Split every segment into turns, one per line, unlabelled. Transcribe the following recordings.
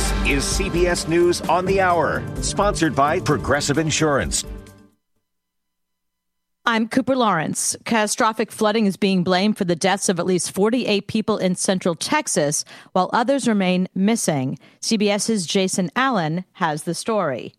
This is CBS News on the Hour, sponsored by Progressive Insurance.
I'm Cooper Lawrence. Catastrophic flooding is being blamed for the deaths of at least 48 people in central Texas, while others remain missing. CBS's Jason Allen has the story.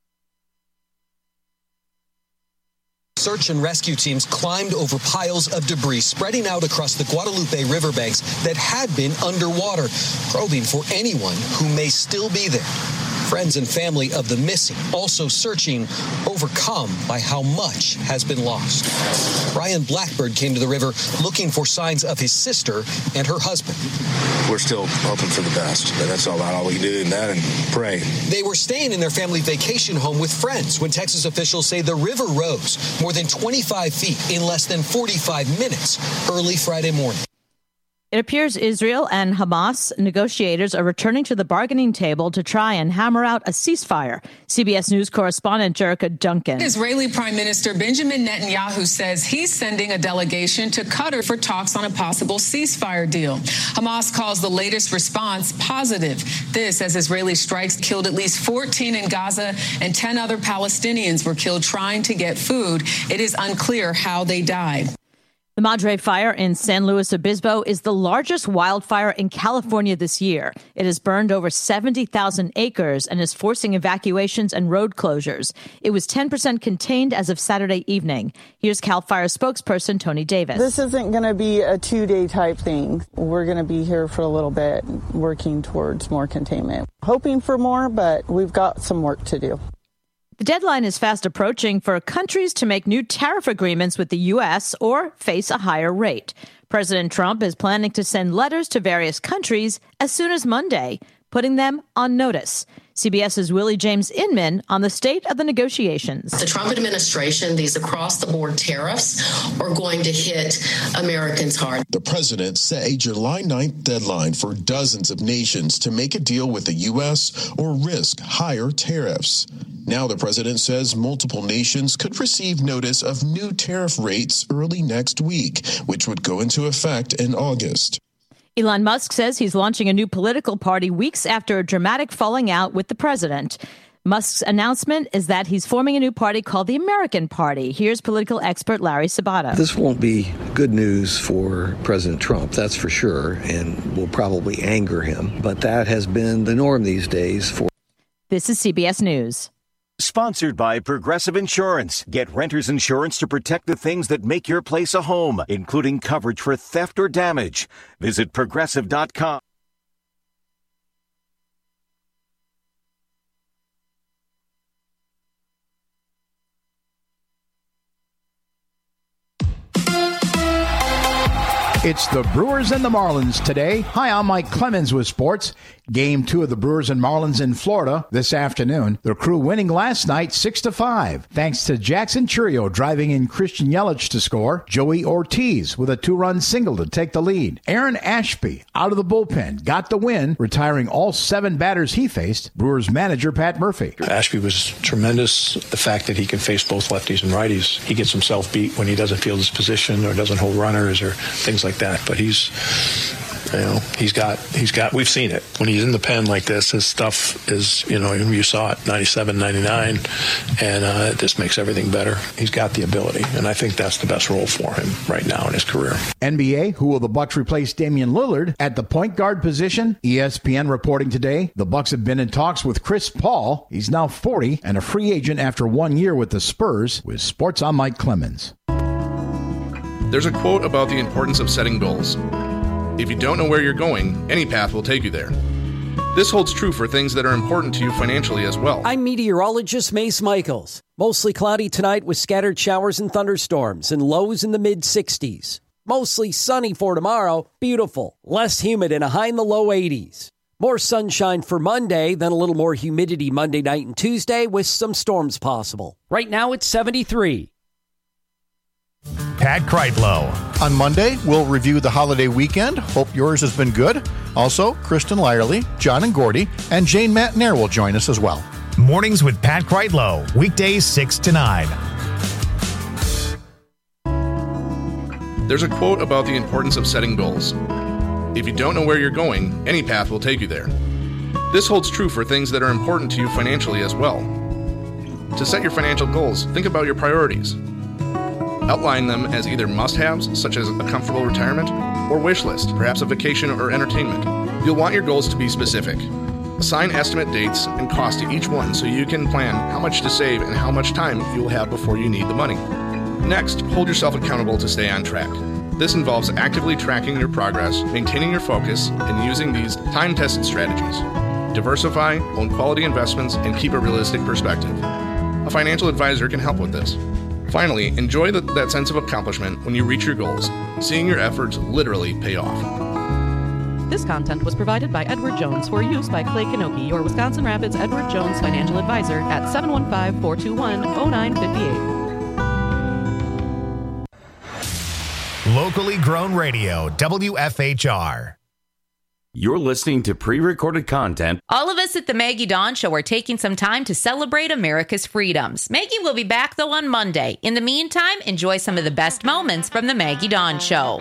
Search and rescue teams climbed over piles of debris spreading out across the Guadalupe riverbanks that had been underwater, probing for anyone who may still be there. Friends and family of the missing also searching, overcome by how much has been lost. Brian Blackbird came to the river looking for signs of his sister and her husband.
We're still hoping for the best, but that's all we can do, and that and pray.
They were staying in their family vacation home with friends when Texas officials say the river rose more than 25 feet in less than 45 minutes early Friday morning.
It appears Israel and Hamas negotiators are returning to the bargaining table to try and hammer out a ceasefire. CBS News correspondent Jerica Duncan.
Israeli Prime Minister Benjamin Netanyahu says he's sending a delegation to Qatar for talks on a possible ceasefire deal. Hamas calls the latest response positive. This as Israeli strikes killed at least 14 in Gaza and 10 other Palestinians were killed trying to get food. It is unclear how they died.
The Madre Fire in San Luis Obispo is the largest wildfire in California this year. It has burned over 70,000 acres and is forcing evacuations and road closures. It was 10% contained as of Saturday evening. Here's CAL FIRE spokesperson Tony Davis.
This isn't going to be a 2-day type thing. We're going to be here for a little bit, working towards more containment. Hoping for more, but we've got some work to do.
The deadline is fast approaching for countries to make new tariff agreements with the U.S. or face a higher rate. President Trump is planning to send letters to various countries as soon as Monday, putting them on notice. CBS's Willie James Inman on the state of the negotiations.
The Trump administration, these across-the-board tariffs are going to hit Americans hard.
The president set a July 9th deadline for dozens of nations to make a deal with the U.S. or risk higher tariffs. Now the president says multiple nations could receive notice of new tariff rates early next week, which would go into effect in August.
Elon Musk says he's launching a new political party weeks after a dramatic falling out with the president. Musk's announcement is that he's forming a new party called the American Party. Here's political expert Larry Sabato.
This won't be good news for President Trump, that's for sure, and will probably anger him. But that has been the norm these days.
This is CBS News.
Sponsored by Progressive Insurance. Get renter's insurance to protect the things that make your place a home, including coverage for theft or damage. Visit Progressive.com.
It's the Brewers and the Marlins today. Hi, I'm Mike Clemens with sports. Game 2 of the Brewers and Marlins in Florida this afternoon. The Crew winning last night 6-5, thanks to Jackson Churio driving in Christian Yelich to score. Joey Ortiz with a 2-run single to take the lead. Aaron Ashby out of the bullpen got the win, retiring all 7 batters he faced. Brewers manager Pat Murphy.
Ashby was tremendous. The fact that he can face both lefties and righties. He gets himself beat when he doesn't field his position or doesn't hold runners or things like that. But he's got, we've seen it. When he's in the pen like this, his stuff is, you saw it, 97, 99, and it just makes everything better. He's got the ability, and I think that's the best role for him right now in his career.
NBA, who will the Bucks replace Damian Lillard at the point guard position? ESPN reporting today, the Bucks have been in talks with Chris Paul. He's now 40 and a free agent after 1 year with the Spurs. With sports, I'm Mike Clemens.
There's a quote about the importance of setting goals. If you don't know where you're going, any path will take you there. This holds true for things that are important to you financially as well.
I'm meteorologist Mace Michaels. Mostly cloudy tonight with scattered showers and thunderstorms and lows in the mid-60s. Mostly sunny for tomorrow, beautiful, less humid and a high in the low 80s. More sunshine for Monday, then a little more humidity Monday night and Tuesday with some storms possible. Right now it's 73.
Pat Kreitlow. On Monday, we'll review the holiday weekend. Hope yours has been good. Also, Kristen Lyerly, John and Gordy, and Jane Matnair will join us as well.
Mornings with Pat Kreitlow, weekdays 6 to 9.
There's a quote about the importance of setting goals. If you don't know where you're going, any path will take you there. This holds true for things that are important to you financially as well. To set your financial goals, think about your priorities. Outline them as either must-haves, such as a comfortable retirement, or wish list, perhaps a vacation or entertainment. You'll want your goals to be specific. Assign estimate dates and cost to each one so you can plan how much to save and how much time you will have before you need the money. Next, hold yourself accountable to stay on track. This involves actively tracking your progress, maintaining your focus, and using these time-tested strategies. Diversify, own quality investments, and keep a realistic perspective. A financial advisor can help with this. Finally, enjoy that sense of accomplishment when you reach your goals, seeing your efforts literally pay off.
This content was provided by Edward Jones for use by Clay Kanoki, your Wisconsin Rapids Edward Jones financial advisor at 715-421-0958.
Locally grown radio, WFHR.
You're listening to pre-recorded content.
All of us at the Maggie Dawn Show are taking some time to celebrate America's freedoms. Maggie will be back, though, on Monday. In the meantime, enjoy some of the best moments from the Maggie Dawn Show.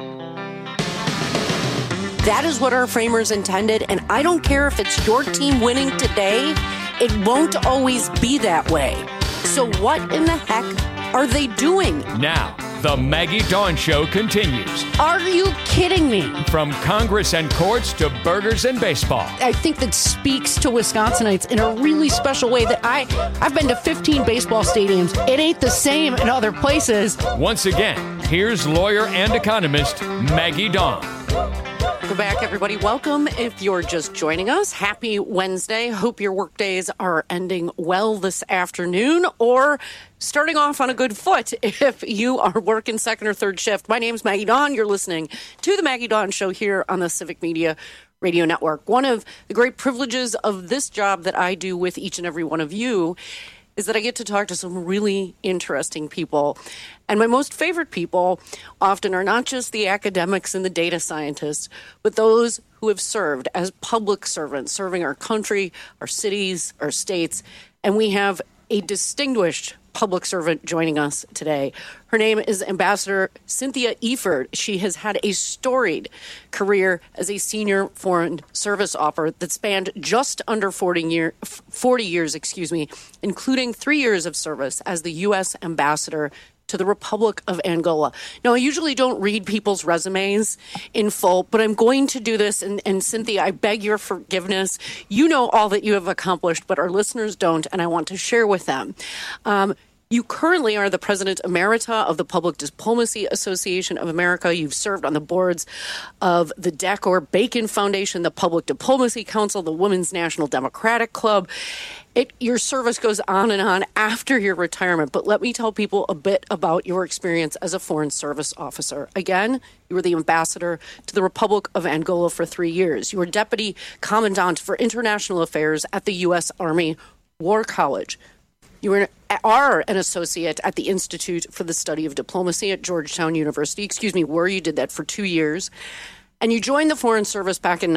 That is what our framers intended, and I don't care if it's your team winning today, it won't always be that way. So what in the heck are they doing?
Now, the Maggie Dawn Show continues.
Are you kidding me?
From Congress and courts to burgers and baseball.
I think that speaks to Wisconsinites in a really special way that I've been to 15 baseball stadiums. It ain't the same in other places.
Once again, here's lawyer and economist Maggie Dawn.
Welcome back, everybody. Welcome if you're just joining us. Happy Wednesday. Hope your work days are ending well this afternoon or starting off on a good foot if you are working second or third shift. My name's Maggie Dawn. You're listening to the Maggie Dawn Show here on the Civic Media Radio Network. One of the great privileges of this job that I do with each and every one of you is that I get to talk to some really interesting people. And my most favorite people often are not just the academics and the data scientists, but those who have served as public servants, serving our country, our cities, our states. And we have a distinguished public servant joining us today. Her name is Ambassador Cynthia Eford. She has had a storied career as a senior foreign service officer that spanned just under 40 years, including 3 years of service as the U.S. ambassador to the Republic of Angola. Now, I usually don't read people's resumes in full, but I'm going to do this. And Cynthia, I beg your forgiveness. You know all that you have accomplished, but our listeners don't, and I want to share with them. You currently are the President Emerita of the Public Diplomacy Association of America. You've served on the boards of the Decker Bacon Foundation, the Public Diplomacy Council, the Women's National Democratic Club. Your service goes on and on after your retirement, but let me tell people a bit about your experience as a Foreign Service Officer. Again, you were the ambassador to the Republic of Angola for 3 years. You were Deputy Commandant for International Affairs at the U.S. Army War College. You are an associate at the Institute for the Study of Diplomacy at Georgetown University. You did that for 2 years. And you joined the Foreign Service back in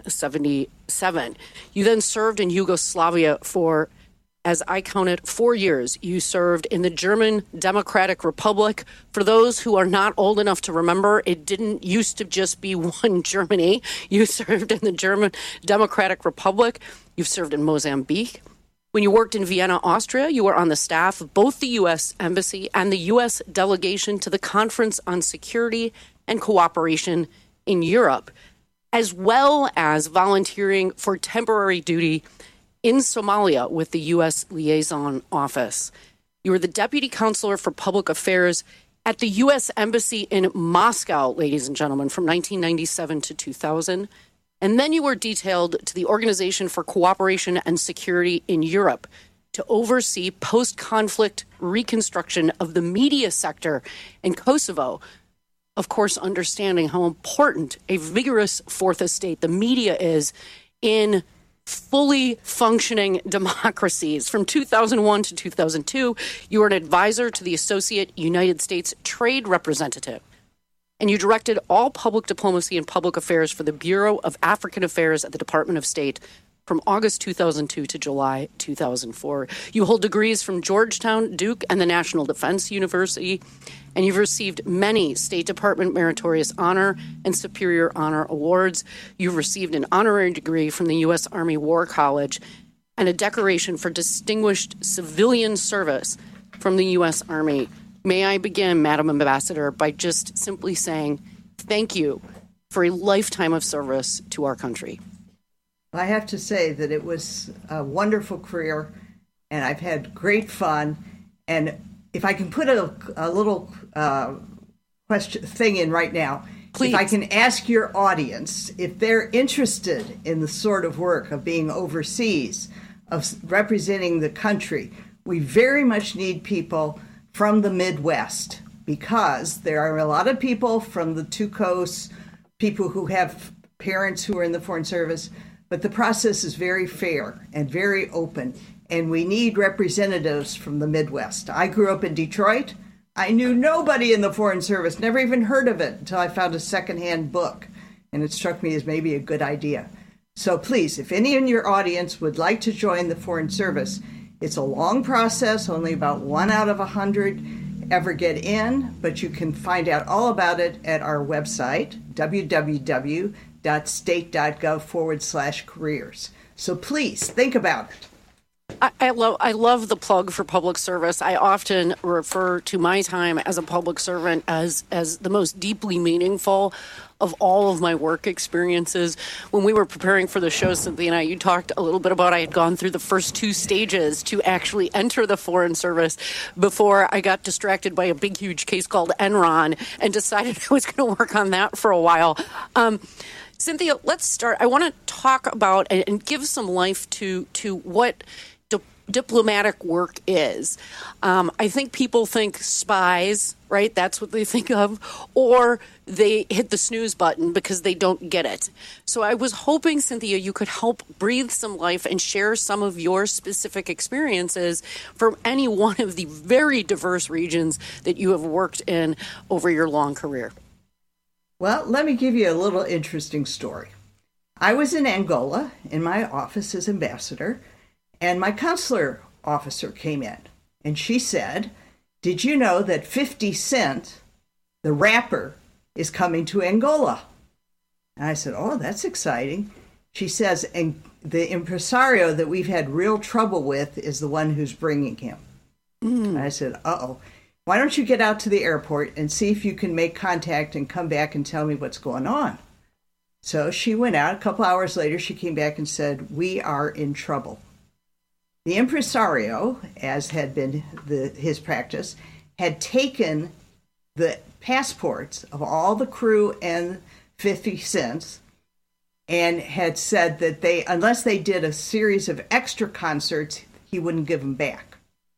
1977. You then served in Yugoslavia for, as I counted, 4 years. You served in the German Democratic Republic. For those who are not old enough to remember, it didn't used to just be one Germany. You served in the German Democratic Republic. You've served in Mozambique. When you worked in Vienna, Austria, you were on the staff of both the U.S. Embassy and the U.S. delegation to the Conference on Security and Cooperation in Europe, as well as volunteering for temporary duty in Somalia with the U.S. Liaison Office. You were the Deputy Counselor for Public Affairs at the U.S. Embassy in Moscow, ladies and gentlemen, from 1997 to 2000. And then you were detailed to the Organization for Cooperation and Security in Europe to oversee post-conflict reconstruction of the media sector in Kosovo. Of course, understanding how important a vigorous fourth estate, the media, is in fully functioning democracies. From 2001 to 2002, you were an advisor to the Associate United States Trade Representative. And you directed all public diplomacy and public affairs for the Bureau of African Affairs at the Department of State from August 2002 to July 2004. You hold degrees from Georgetown, Duke, and the National Defense University, and you've received many State Department Meritorious Honor and Superior Honor Awards. You've received an honorary degree from the U.S. Army War College and a decoration for distinguished civilian service from the U.S. Army. May I begin, Madam Ambassador, by just simply saying thank you for a lifetime of service to our country.
I have to say that it was a wonderful career, and I've had great fun. And if I can put a little question thing in right now, please. If I can ask your audience if they're interested in the sort of work of being overseas, of representing the country, we very much need people from the Midwest, because there are a lot of people from the two coasts, people who have parents who are in the Foreign Service. But the process is very fair and very open, and we need representatives from the Midwest. I grew up in Detroit. I knew nobody in the Foreign Service, never even heard of it until I found a secondhand book, and it struck me as maybe a good idea. So please, if any in your audience would like to join the Foreign Service, it's a long process. Only about 1 out of 100 ever get in, but you can find out all about it at our website, www.state.gov/careers. So please think about it.
I love the plug for public service. I often refer to my time as a public servant as the most deeply meaningful of all of my work experiences. When we were preparing for the show, Cynthia and I, you talked a little bit about I had gone through the first 2 stages to actually enter the Foreign Service before I got distracted by a big, huge case called Enron and decided I was going to work on that for a while. Cynthia, let's start. I want to talk about and give some life to what diplomatic work is. I think people think spies, right? That's what they think of, or they hit the snooze button because they don't get it. So I was hoping, Cynthia, you could help breathe some life and share some of your specific experiences from any one of the very diverse regions that you have worked in over your long career.
Well, let me give you a little interesting story. I was in Angola in my office as ambassador, and my consular officer came in, and she said, "Did you know that 50 Cent, the rapper, is coming to Angola?" And I said, "Oh, that's exciting." She says, "And the impresario that we've had real trouble with is the one who's bringing him." And I said, "Uh-oh. Why don't you get out to the airport and see if you can make contact and come back and tell me what's going on?" So she went out. A couple hours later, she came back and said, "We are in trouble." The impresario, as had been his practice, had taken the passports of all the crew and 50 Cents and had said that unless they did a series of extra concerts, he wouldn't give them back.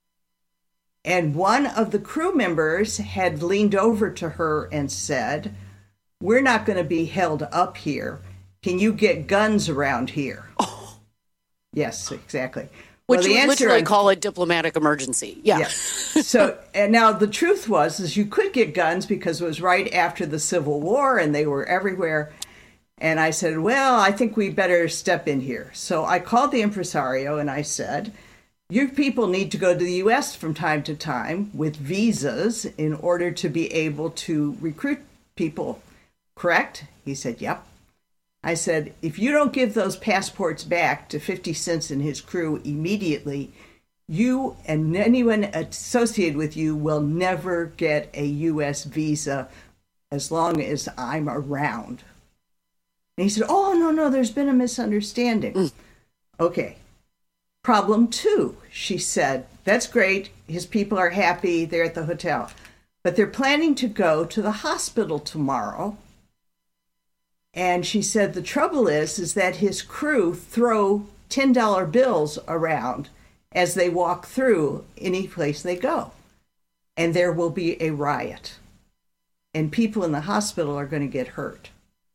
And one of the crew members had leaned over to her and said, "We're not going to be held up here. Can you get guns around here?" Oh. Yes, exactly.
Which you would literally call a diplomatic emergency. Yeah.
So, and now the truth was you could get guns because it was right after the Civil War and they were everywhere. And I said, well, I think we better step in here. So I called the impresario and I said, "You people need to go to the U.S. from time to time with visas in order to be able to recruit people, correct?" He said, "Yep." I said, "If you don't give those passports back to 50 Cent and his crew immediately, you and anyone associated with you will never get a U.S. visa as long as I'm around." And he said, "Oh, no, there's been a misunderstanding." Okay. Problem 2, she said, "That's great. His people are happy. They're at the hotel. But they're planning to go to the hospital tomorrow." And she said, "The trouble is that his crew throw $10 bills around as they walk through any place they go. And there will be a riot. And people in the hospital are going to get hurt."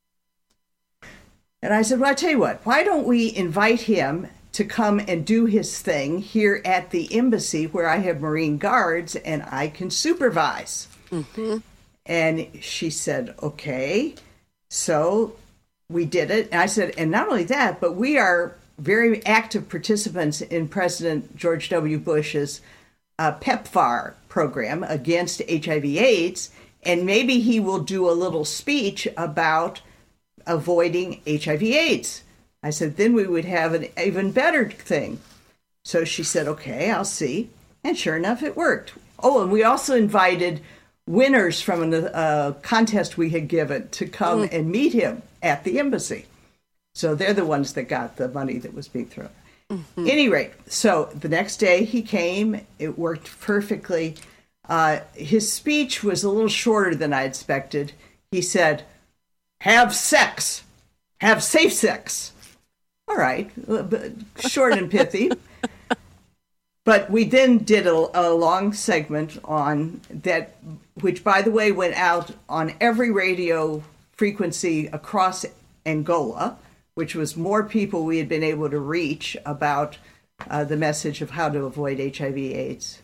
And I said, "Well, I tell you what, why don't we invite him to come and do his thing here at the embassy where I have Marine Guards and I can supervise?" Mm-hmm. And she said, "Okay." So we did it. And I said, "And not only that, but we are very active participants in President George W. Bush's PEPFAR program against HIV/AIDS, and maybe he will do a little speech about avoiding HIV/AIDS. I said, then we would have an even better thing. So she said, okay, I'll see. And sure enough, it worked. Oh, and we also invited winners from a contest we had given to come and meet him at the embassy. So they're the ones that got the money that was being thrown. Mm-hmm. At any rate, so the next day he came. It worked perfectly. His speech was a little shorter than I expected. He said, have sex. Have safe sex. All right, short and pithy. But we then did a long segment on that, which, by the way, went out on every radio frequency across Angola, which was more people we had been able to reach about the message of how to avoid HIV/AIDS.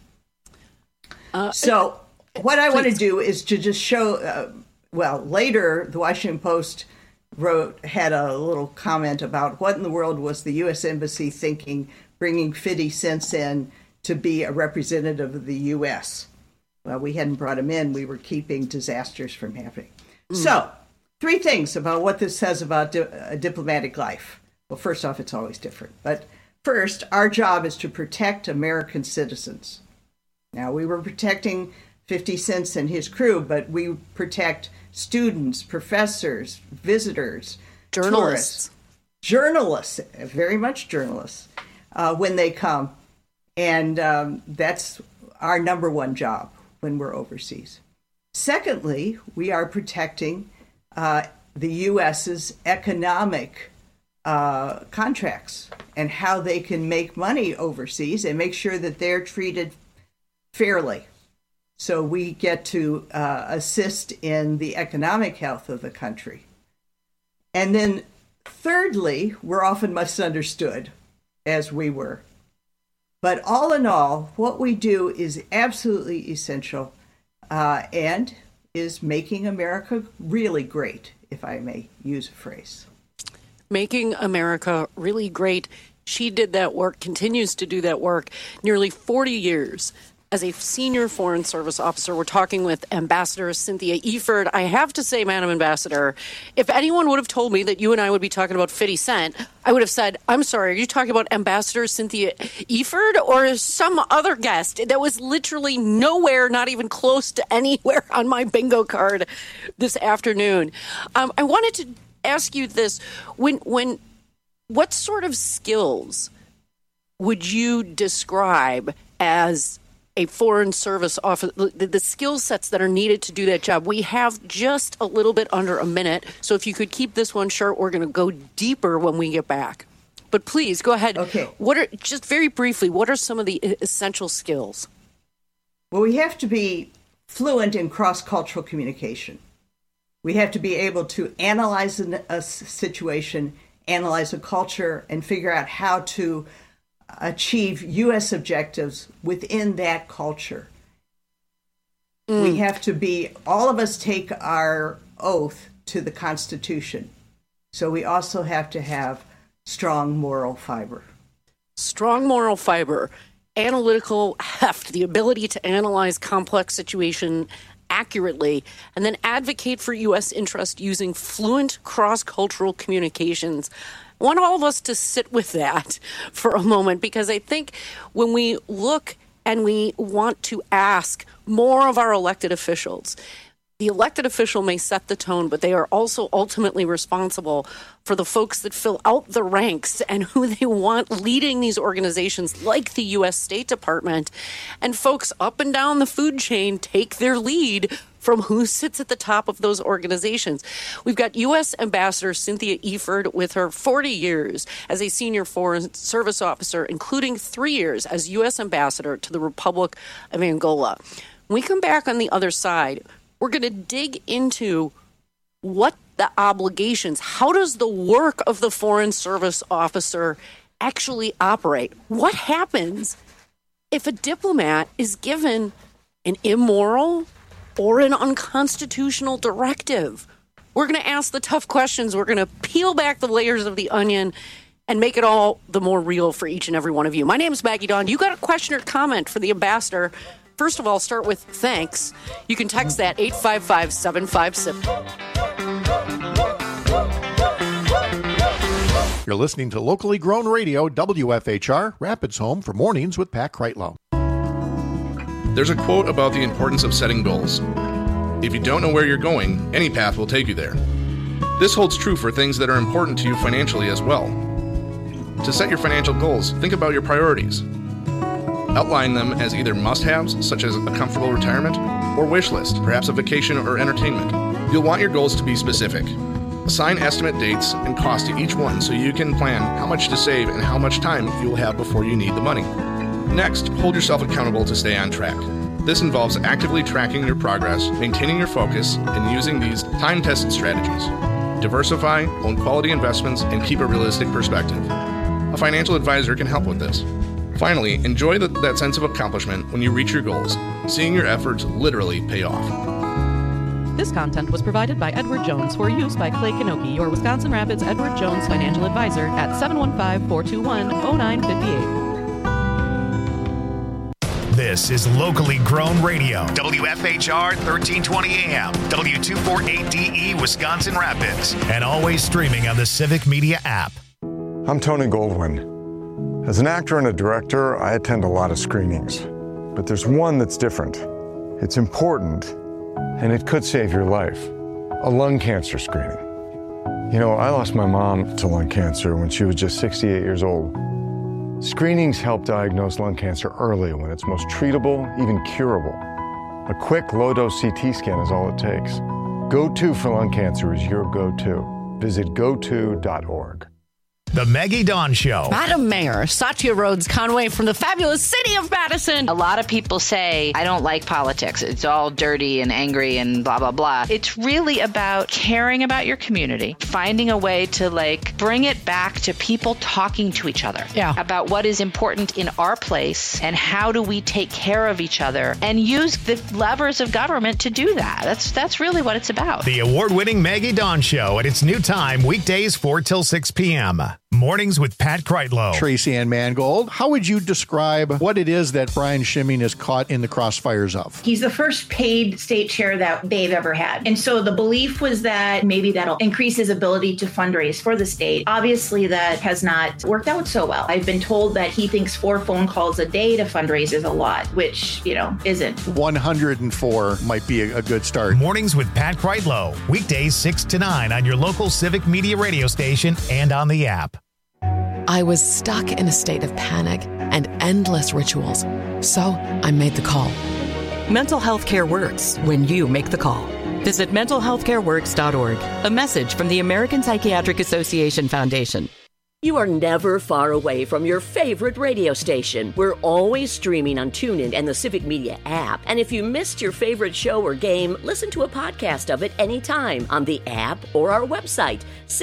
So what I want to do is to just show, later the Washington Post had a little comment about what in the world was the U.S. Embassy thinking, bringing 50 cents in to be a representative of the U.S. Well, we hadn't brought him in. We were keeping disasters from happening. So 3 things about what this says about a diplomatic life. Well, first off, it's always different. But first, our job is to protect American citizens. Now, we were protecting 50 Cent and his crew, but we protect students, professors, visitors,
journalists.
Journalists, very much journalists, when they come. And that's our number one job when we're overseas. Secondly, we are protecting the U.S.'s economic contracts and how they can make money overseas and make sure that they're treated fairly. So we get to assist in the economic health of the country. And then thirdly, we're often misunderstood, as we were. But all in all, what we do is absolutely essential and is making America really great, if I may use a phrase.
Making America really great. She did that work, continues to do that work, nearly 40 years. As a senior Foreign Service officer, we're talking with Ambassador Cynthia Eford. I have to say, Madam Ambassador, if anyone would have told me that you and I would be talking about 50 Cent, I would have said, I'm sorry, are you talking about Ambassador Cynthia Eford or some other guest? That was literally nowhere, not even close to anywhere on my bingo card this afternoon. I wanted to ask you this. What sort of skills would you describe as a Foreign Service officer, the skill sets that are needed to do that job? We have just a little bit under a minute, so if you could keep this one short, we're going to go deeper when we get back. But please, go ahead.
Okay.
Just very briefly, what are some of the essential skills?
Well, we have to be fluent in cross-cultural communication. We have to be able to analyze a situation, analyze a culture, and figure out how to achieve U.S. objectives within that culture. We have to all of us take our oath to the Constitution. So we also have to have strong moral fiber.
Strong moral fiber, analytical heft, the ability to analyze complex situation accurately, and then advocate for U.S. interest using fluent cross-cultural communications. I want all of us to sit with that for a moment, because I think when we look and we want to ask more of our elected officials, the elected official may set the tone, but they are also ultimately responsible for the folks that fill out the ranks and who they want leading these organizations like the U.S. State Department. And folks up and down the food chain take their lead from who sits at the top of those organizations. We've got U.S. Ambassador Cynthia Eford with her 40 years as a senior Foreign Service officer, including 3 years as U.S. Ambassador to the Republic of Angola. When we come back on the other side, we're going to dig into what the obligations, how does the work of the Foreign Service officer actually operate? What happens if a diplomat is given an immoral or an unconstitutional directive? We're going to ask the tough questions. We're going to peel back the layers of the onion and make it all the more real for each and every one of you. My name is Maggie Dawn. You got a question or comment for the ambassador? First of all, start with thanks. You can text that 855-757.
You're listening to locally grown radio, WFHR, Rapids Home for Mornings with Pat Kreitlow.
There's a quote about the importance of setting goals. If you don't know where you're going, any path will take you there. This holds true for things that are important to you financially as well. To set your financial goals, think about your priorities. Outline them as either must-haves, such as a comfortable retirement, or wish list, perhaps a vacation or entertainment. You'll want your goals to be specific. Assign estimate dates and cost to each one so you can plan how much to save and how much time you'll have before you need the money. Next, hold yourself accountable to stay on track. This involves actively tracking your progress, maintaining your focus, and using these time-tested strategies. Diversify, own quality investments, and keep a realistic perspective. A financial advisor can help with this. Finally, enjoy that sense of accomplishment when you reach your goals, seeing your efforts literally pay off.
This content was provided by Edward Jones for use by Clay Kanoki, your Wisconsin Rapids Edward Jones financial advisor at 715-421-0958.
This is locally grown radio. WFHR 1320 AM, W248DE Wisconsin Rapids, and always streaming on the Civic Media app.
I'm Tony Goldwyn. As an actor and a director, I attend a lot of screenings. But there's one that's different. It's important, and it could save your life. A lung cancer screening. You know, I lost my mom to lung cancer when she was just 68 years old. Screenings help diagnose lung cancer early when it's most treatable, even curable. A quick low-dose CT scan is all it takes. Go-To for lung cancer is your go-to. Visit goto.org.
The Maggie Dawn Show.
Madam Mayor, Satya Rhodes Conway from the fabulous city of Madison.
A lot of people say, I don't like politics. It's all dirty and angry and blah, blah, blah. It's really about caring about your community, finding a way to bring it back to people talking to each other about what is important in our place and how do we take care of each other and use the levers of government to do that. That's really what it's about.
The award-winning Maggie Dawn Show at its new time, weekdays 4 till 6 p.m. Mornings with Pat Kreitlow.
Tracy Ann Mangold, how would you describe what it is that Brian Schimming is caught in the crossfires of?
He's the first paid state chair that they've ever had. And so the belief was that maybe that'll increase his ability to fundraise for the state. Obviously, that has not worked out so well. I've been told that he thinks 4 phone calls a day to fundraise is a lot, which, isn't. 104
might be a good start.
Mornings with Pat Kreitlow. Weekdays 6 to 9 on your local Civic Media radio station and on the app.
I was stuck in a state of panic and endless rituals, so I made the call.
Mental health care works when you make the call. Visit mentalhealthcareworks.org. A message from the American Psychiatric Association Foundation.
You are never far away from your favorite radio station. We're always streaming on TuneIn and the Civic Media app. And if you missed your favorite show or game, listen to a podcast of it anytime on the app or our website,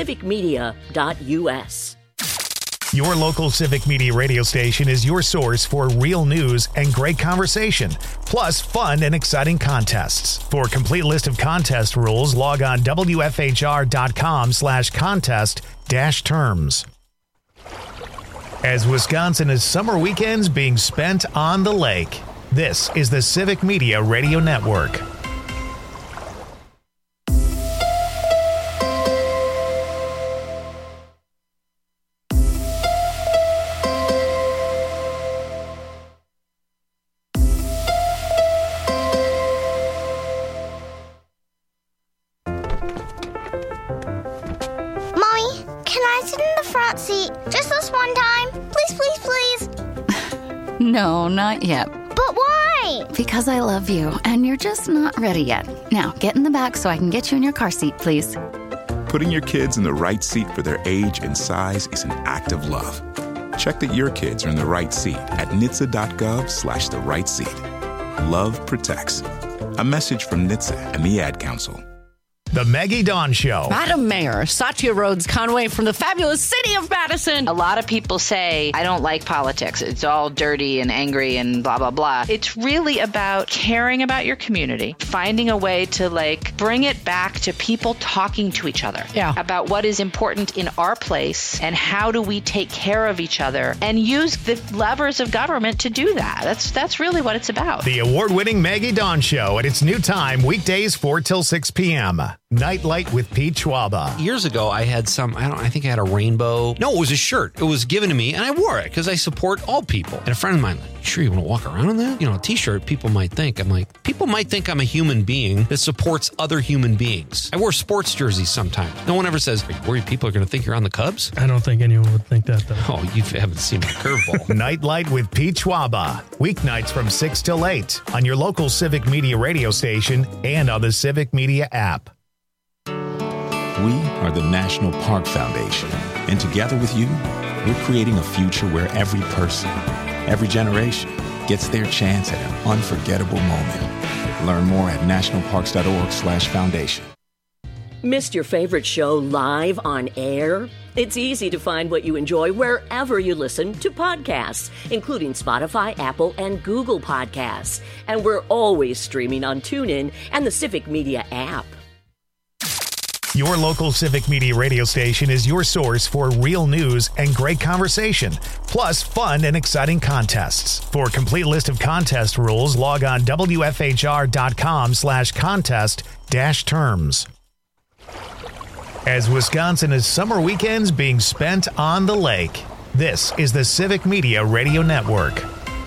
civicmedia.us.
Your local Civic Media radio station is your source for real news and great conversation, plus fun and exciting contests. For a complete list of contest rules, log on WFHR.com/contest-terms. As Wisconsin is summer weekends being spent on the lake, this is the Civic Media Radio Network.
No, not yet.
But why?
Because I love you, and you're just not ready yet. Now, get in the back so I can get you in your car seat, please.
Putting your kids in the right seat for their age and size is an act of love. Check that your kids are in the right seat at NHTSA.gov/the right seat. Love protects. A message from NHTSA and the Ad Council.
The Maggie Dawn Show.
Madam Mayor, Satya Rhodes Conway from the fabulous city of Madison.
A lot of people say, I don't like politics. It's all dirty and angry and blah, blah, blah. It's really about caring about your community, finding a way to bring it back to people talking to each other about what is important in our place and how do we take care of each other and use the levers of government to do that. That's really what it's about.
The award-winning Maggie Dawn Show at its new time, weekdays 4 till 6 p.m. Nightlight with Pete Schwaba.
Years ago, I had I think I had a rainbow. No, it was a shirt. It was given to me, and I wore it because I support all people. And a friend of mine, sure you want to walk around in that? A t-shirt, people might think. People might think I'm a human being that supports other human beings. I wear sports jerseys sometimes. No one ever says, are you worried people are going to think you're on the Cubs?
I don't think anyone would think that, though.
Oh, you haven't seen my curveball. Nightlight with Pete Schwaba. Weeknights from 6 till 8 on your local Civic Media radio station and on the Civic Media app.
We are the National Park Foundation, and together with you, we're creating a future where every person, every generation gets their chance at an unforgettable moment. Learn more at nationalparks.org/foundation.
Missed your favorite show live on air? It's easy to find what you enjoy wherever you listen to podcasts, including Spotify, Apple, and Google Podcasts. And we're always streaming on TuneIn and the Civic Media app.
Your local Civic Media radio station is your source for real news and great conversation, plus fun and exciting contests. For a complete list of contest rules, log on WFHR.com/contest-terms. As Wisconsin is summer weekends being spent on the lake, this is the Civic Media Radio Network.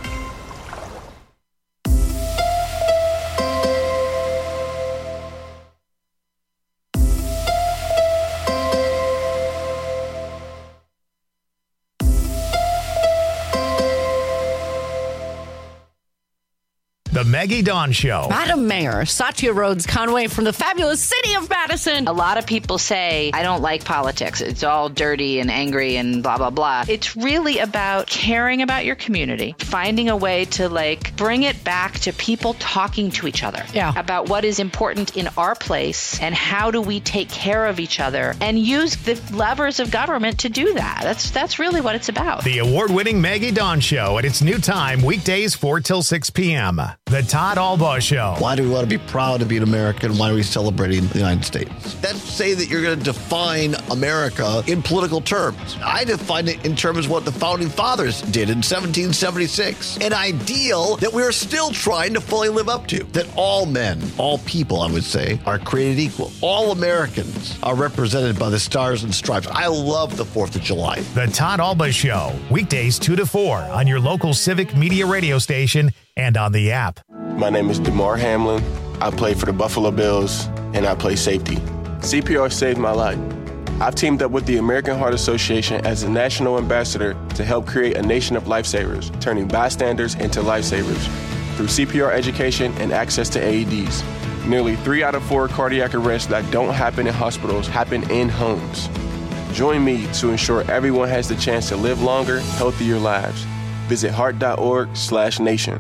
The Maggie Dawn Show.
Madam Mayor, Satya Rhodes Conway from the fabulous city of Madison.
A lot of people say, I don't like politics. It's all dirty and angry and blah, blah, blah. It's really about caring about your community, finding a way to bring it back to people talking to each other about what is important in our place and how do we take care of each other and use the levers of government to do that. That's really what it's about.
The award-winning Maggie Dawn Show at its new time, weekdays 4 till 6 p.m. The Todd Albaugh Show.
Why do we want to be proud to be an American? Why are we celebrating the United States? That's say that you're going to define America in political terms. I define it in terms of what the Founding Fathers did in 1776. An ideal that we're still trying to fully live up to. That all men, all people, I would say, are created equal. All Americans are represented by the Stars and Stripes. I love the 4th of July.
The Todd Albaugh Show, weekdays 2 to 4 on your local Civic Media radio station and on the app.
My name is DeMar Hamlin. I play for the Buffalo Bills, and I play safety. CPR saved my life. I've teamed up with the American Heart Association as a national ambassador to help create a nation of lifesavers, turning bystanders into lifesavers through CPR education and access to AEDs. Nearly 3 out of 4 cardiac arrests that don't happen in hospitals happen in homes. Join me to ensure everyone has the chance to live longer, healthier lives. Visit heart.org/nation.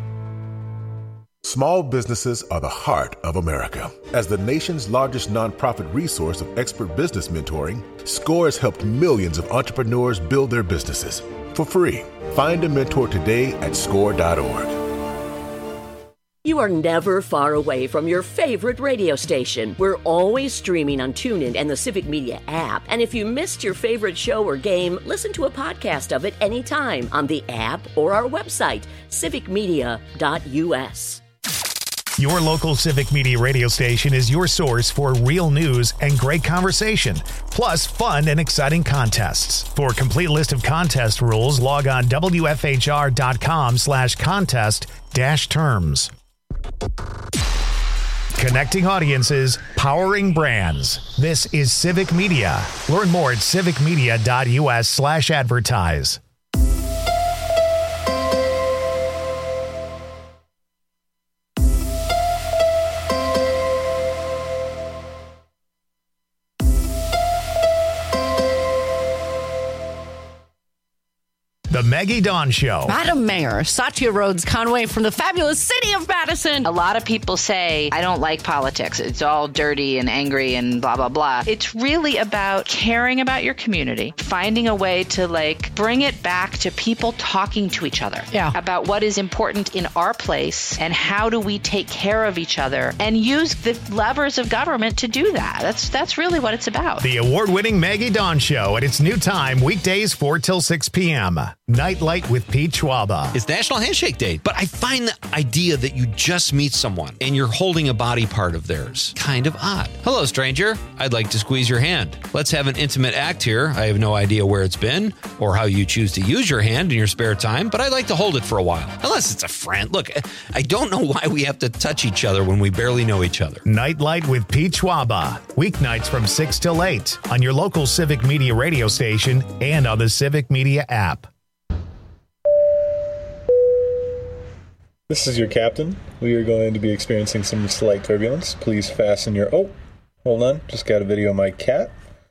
Small businesses are the heart of America. As the nation's largest nonprofit resource of expert business mentoring, SCORE has helped millions of entrepreneurs build their businesses for free. Find a mentor today at score.org.
You are never far away from your favorite radio station. We're always streaming on TuneIn and the Civic Media app. And if you missed your favorite show or game, listen to a podcast of it anytime on the app or our website, civicmedia.us.
Your local Civic Media radio station is your source for real news and great conversation, plus fun and exciting contests. For a complete list of contest rules, log on WFHR.com/contest-terms. Connecting audiences, powering brands. This is Civic Media. Learn more at civicmedia.us/advertise. The Maggie Dawn Show.
Madam Mayor, Satya Rhodes Conway from the fabulous city of Madison.
A lot of people say, I don't like politics. It's all dirty and angry and blah, blah, blah. It's really about caring about your community, finding a way to bring it back to people talking to each other about what is important in our place and how do we take care of each other and use the levers of government to do that. That's really what it's about.
The award-winning Maggie Dawn Show at its new time, weekdays 4 till 6 p.m. Nightlight with Pete Schwaba.
It's National Handshake Day, but I find the idea that you just meet someone and you're holding a body part of theirs kind of odd. Hello, stranger. I'd like to squeeze your hand. Let's have an intimate act here. I have no idea where it's been or how you choose to use your hand in your spare time, but I'd like to hold it for a while. Unless it's a friend. Look, I don't know why we have to touch each other when we barely know each other.
Nightlight with Pete Schwaba. Weeknights from 6 till 8 on your local Civic Media radio station and on the Civic Media app.
This is your captain. We are going to be experiencing some slight turbulence. Please fasten your... Oh, hold on. Just got a video of my cat.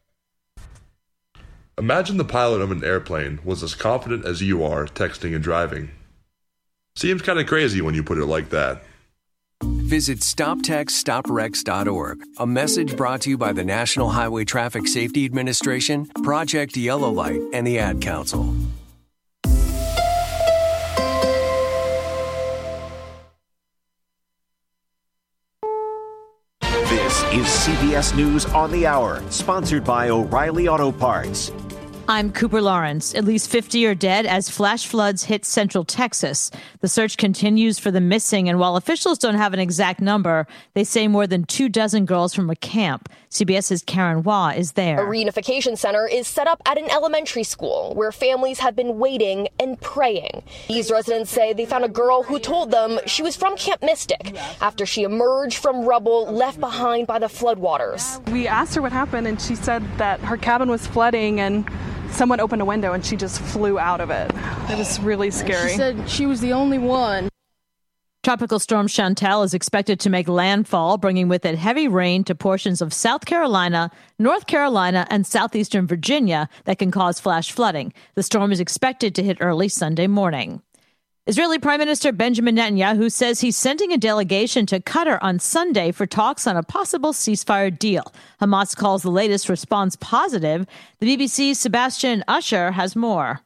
Imagine the pilot of an airplane was as confident as you are texting and driving. Seems kind of crazy when you put it like that.
Visit StopTextStopWrecks.org. A message brought to you by the National Highway Traffic Safety Administration, Project Yellow Light, and the Ad Council.
This is CBS News on the Hour, sponsored by O'Reilly Auto Parts.
I'm Cooper Lawrence. At least 50 are dead as flash floods hit central Texas. The search continues for the missing, and while officials don't have an exact number, they say more than 24 girls from a camp. CBS's Karen Waugh is there.
A reunification center is set up at an elementary school where families have been waiting and praying. These residents say they found a girl who told them she was from Camp Mystic after she emerged from rubble left behind by the floodwaters.
We asked her what happened, and she said that her cabin was flooding and someone opened a window and she just flew out of it. It was really scary.
She said she was the only one.
Tropical storm Chantal is expected to make landfall, bringing with it heavy rain to portions of South Carolina, North Carolina, and southeastern Virginia that can cause flash flooding. The storm is expected to hit early Sunday morning. Israeli Prime Minister Benjamin Netanyahu says he's sending a delegation to Qatar on Sunday for talks on a possible ceasefire deal. Hamas calls the latest response positive. The BBC's Sebastian Usher has more.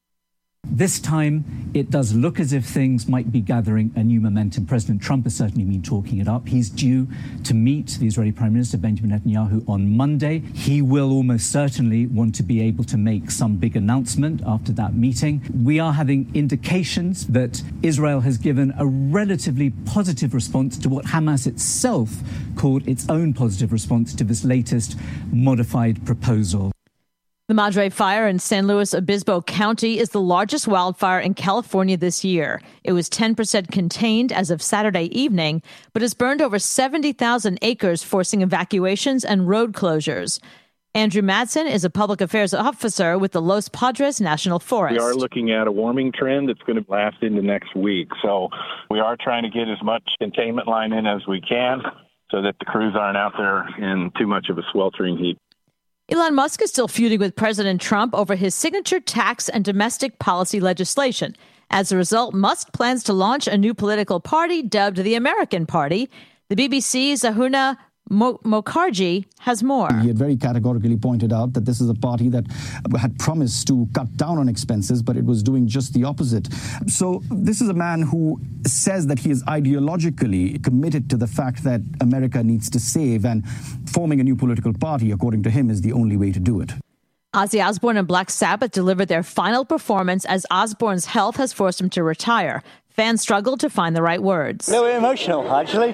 This time, it does look as if things might be gathering a new momentum. President Trump has certainly been talking it up. He's due to meet the Israeli Prime Minister Benjamin Netanyahu on Monday. He will almost certainly want to be able to make some big announcement after that meeting. We are having indications that Israel has given a relatively positive response to what Hamas itself called its own positive response to this latest modified proposal.
The Madre Fire in San Luis Obispo County is the largest wildfire in California this year. It was 10% contained as of Saturday evening, but has burned over 70,000 acres, forcing evacuations and road closures. Andrew Madsen is a public affairs officer with the Los Padres National Forest.
We are looking at a warming trend that's going to last into next week. So we are trying to get as much containment line in as we can so that the crews aren't out there in too much of a sweltering heat.
Elon Musk is still feuding with President Trump over his signature tax and domestic policy legislation. As a result, Musk plans to launch a new political party dubbed the American Party. The BBC's Ahuna Mukherjee has more.
He had very categorically pointed out that this is a party that had promised to cut down on expenses, but it was doing just the opposite. So this is a man who says that he is ideologically committed to the fact that America needs to save, and forming a new political party, according to him, is the only way to do it.
Ozzy Osbourne and Black Sabbath delivered their final performance as Osbourne's health has forced him to retire. Fans struggled to find the right words.
A little bit emotional, actually.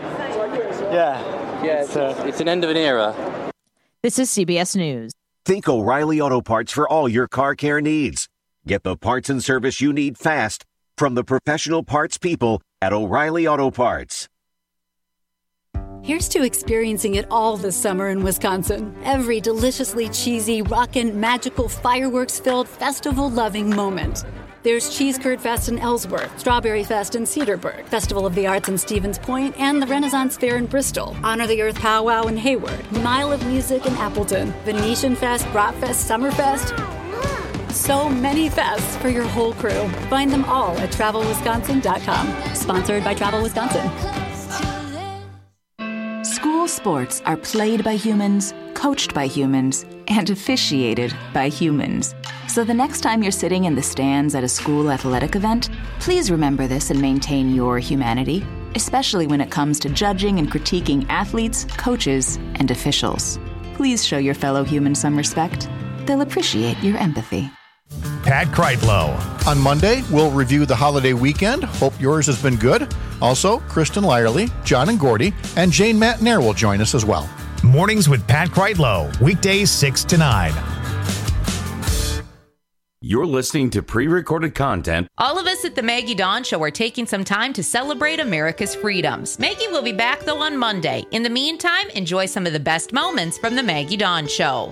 Yeah, it's an end of an era.
This is CBS News.
Think O'Reilly Auto Parts for all your car care needs. Get the parts and service you need fast from the professional parts people at O'Reilly Auto Parts.
Here's to experiencing it all this summer in Wisconsin. Every deliciously cheesy, rockin', magical, fireworks-filled, festival-loving moment. There's Cheese Curd Fest in Ellsworth, Strawberry Fest in Cedarburg, Festival of the Arts in Stevens Point, and the Renaissance Fair in Bristol, Honor the Earth Powwow in Hayward, Mile of Music in Appleton, Venetian Fest, Bratfest, Summerfest. So many fests for your whole crew. Find them all at TravelWisconsin.com. Sponsored by Travel Wisconsin.
School sports are played by humans, coached by humans, and officiated by humans. So the next time you're sitting in the stands at a school athletic event, please remember this and maintain your humanity, especially when it comes to judging and critiquing athletes, coaches, and officials. Please show your fellow humans some respect. They'll appreciate your empathy.
Pat Kreitlow.
On Monday, we'll review the holiday weekend. Hope yours has been good. Also, Kristen Lyerly, John and Gordy, and Jane Matnair will join us as well.
Mornings with Pat Kreitlow, weekdays 6 to 9.
You're listening to pre-recorded content.
All of us at the Maggie Dawn Show are taking some time to celebrate America's freedoms. Maggie will be back, though, on Monday. In the meantime, enjoy some of the best moments from the Maggie Dawn Show.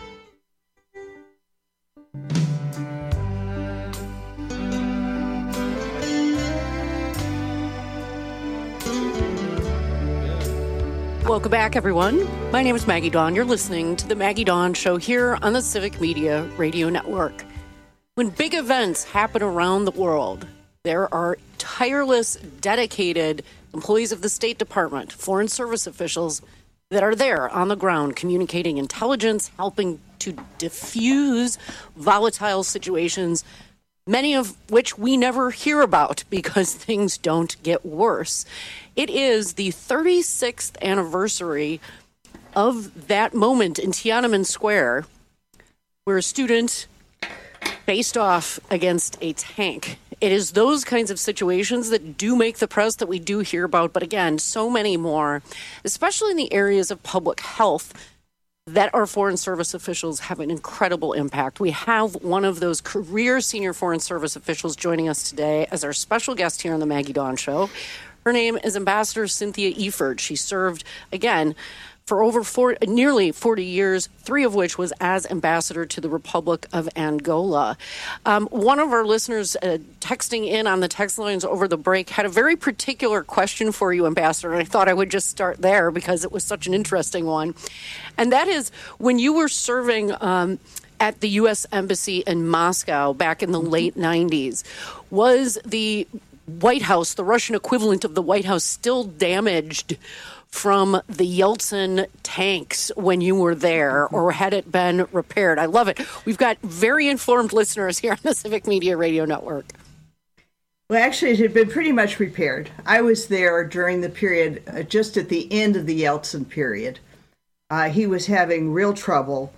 Welcome back, everyone. My name is Maggie Dawn. You're listening to the Maggie Dawn Show here on the Civic Media Radio Network. When big events happen around the world, there are tireless, dedicated employees of the State Department, Foreign Service officials that are there on the ground communicating intelligence, helping to diffuse volatile situations, many of which we never hear about because things don't get worse. It is the 36th anniversary of that moment in Tiananmen Square where a student faced off against a tank. It is those kinds of situations that do make the press that we do hear about, but again, so many more, especially in the areas of public health, that our Foreign Service officials have an incredible impact. We have one of those career senior Foreign Service officials joining us today as our special guest here on the Maggie Dawn Show. Her name is Ambassador Cynthia Eford. She served, again, for nearly 40 years, 3 of which was as ambassador to the Republic of Angola. One of our listeners texting in on the text lines over the break had a very particular question for you, Ambassador, and I thought I would just start there because it was such an interesting one. And that is, when you were serving at the U.S. Embassy in Moscow back in the late 90s, was the White House, the Russian equivalent of the White House, still damaged from the Yeltsin tanks when you were there, or had it been repaired? I love it. We've got very informed listeners here on the Civic Media Radio Network.
Well, actually, it had been pretty much repaired. I was there during the period, just at the end of the Yeltsin period. He was having real trouble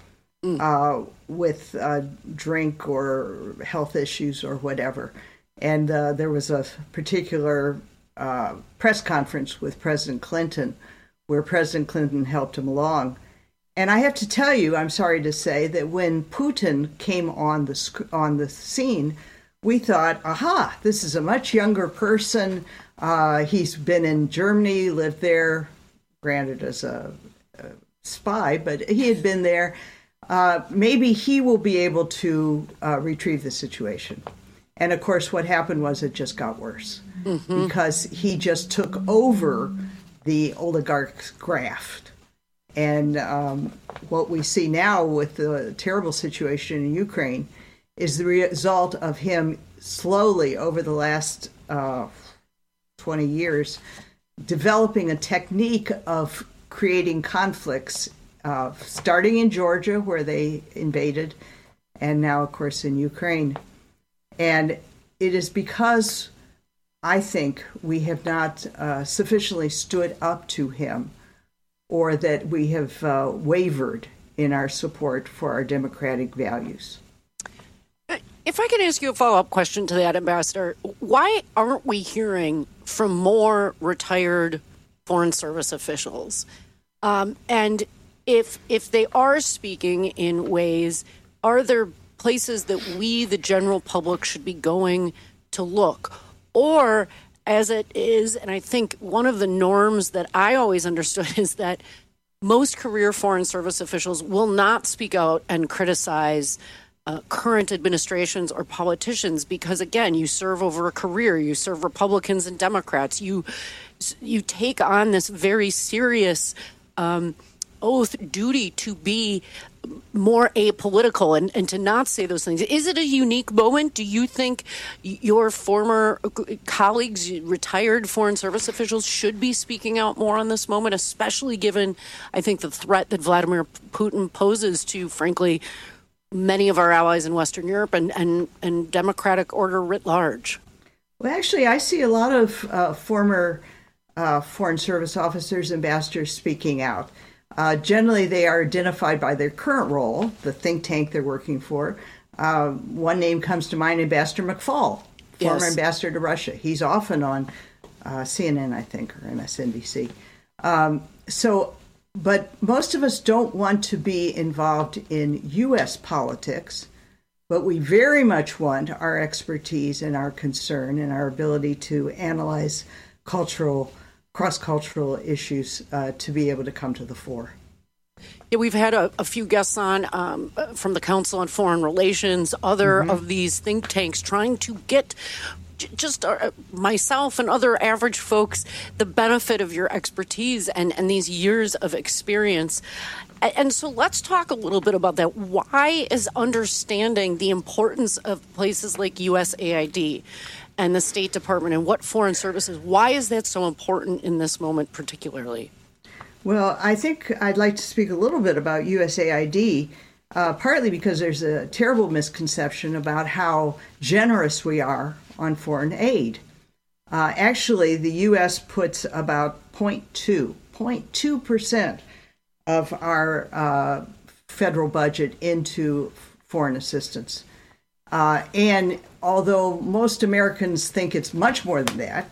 with drink or health issues or whatever. And there was a particular press conference with President Clinton where President Clinton helped him along. And I have to tell you, I'm sorry to say, that when Putin came on the scene, we thought, aha, this is a much younger person. He's been in Germany, lived there, granted as a spy, but he had been there. Maybe he will be able to retrieve the situation. And of course, what happened was it just got worse because he just took over the oligarch's graft. And what we see now with the terrible situation in Ukraine is the result of him slowly over the last 20 years developing a technique of creating conflicts, starting in Georgia where they invaded, and now, of course, in Ukraine. And it is because I think we have not sufficiently stood up to him, or that we have wavered in our support for our democratic values.
If I can ask you a follow-up question to that, Ambassador, why aren't we hearing from more retired Foreign Service officials? And if they are speaking in ways, are there places that we, the general public, should be going to look? Or, as it is, and I think one of the norms that I always understood is that most career Foreign Service officials will not speak out and criticize current administrations or politicians because, again, you serve over a career. You serve Republicans and Democrats. You take on this very serious oath duty to be more apolitical and to not say those things. Is it a unique moment? Do you think your former colleagues, retired Foreign Service officials, should be speaking out more on this moment, especially given, I think, the threat that Vladimir Putin poses to, frankly, many of our allies in Western Europe and democratic order writ large?
Well, actually, I see a lot of former Foreign Service officers, ambassadors speaking out. Generally, they are identified by their current role, the think tank they're working for. One name comes to mind, Ambassador McFaul, former ambassador to Russia. He's often on CNN, I think, or MSNBC. But most of us don't want to be involved in U.S. politics, but we very much want our expertise and our concern and our ability to analyze cross-cultural issues to be able to come to the fore.
Yeah, we've had a few guests on from the Council on Foreign Relations, other of these think tanks trying to get just myself and other average folks the benefit of your expertise and these years of experience. And so let's talk a little bit about that. Why is understanding the importance of places like USAID and the State Department and what foreign services, why is that so important in this moment particularly?
Well, I think I'd like to speak a little bit about USAID, partly because there's a terrible misconception about how generous we are on foreign aid. Actually, the U.S. puts about 0.2% of our federal budget into foreign assistance. And although most Americans think it's much more than that,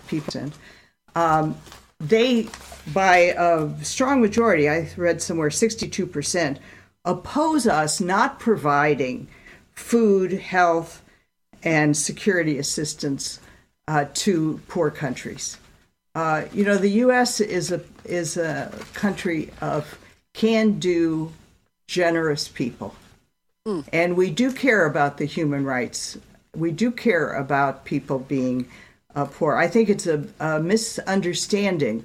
they, by a strong majority, I read somewhere 62%, oppose us not providing food, health, and security assistance to poor countries. The U.S. is a country of can-do, generous people. And we do care about the human rights. We do care about people being poor. I think it's a misunderstanding.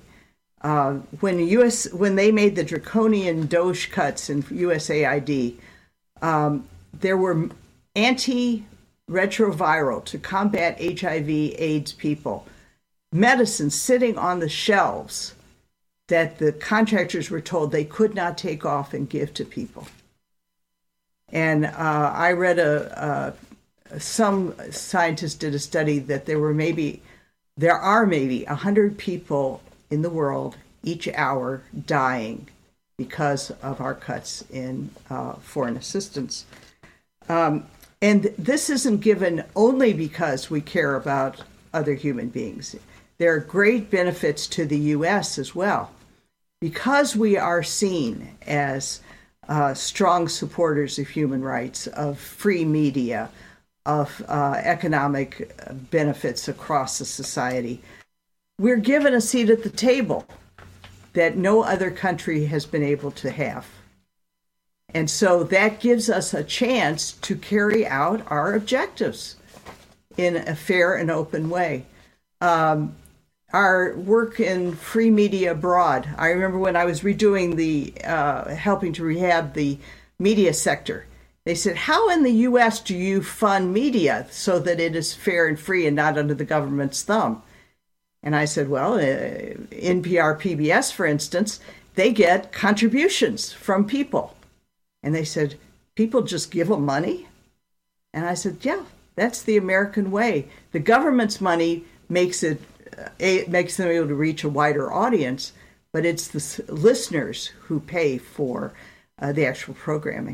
When they made the draconian DOGE cuts in USAID, there were antiretroviral to combat HIV/AIDS people, medicines sitting on the shelves that the contractors were told they could not take off and give to people. And I read some scientists did a study that there are maybe 100 people in the world each hour dying because of our cuts in foreign assistance. And this isn't given only because we care about other human beings. There are great benefits to the U.S. as well. Because we are seen as strong supporters of human rights, of free media, of economic benefits across the society, we're given a seat at the table that no other country has been able to have. And so that gives us a chance to carry out our objectives in a fair and open way. Our work in free media abroad, I remember when I was redoing helping to rehab the media sector, they said, how in the U.S. do you fund media so that it is fair and free and not under the government's thumb? And I said, well, NPR, PBS, for instance, they get contributions from people. And they said, people just give them money? And I said, yeah, that's the American way. The government's money makes them able to reach a wider audience, but it's the listeners who pay for the actual programming.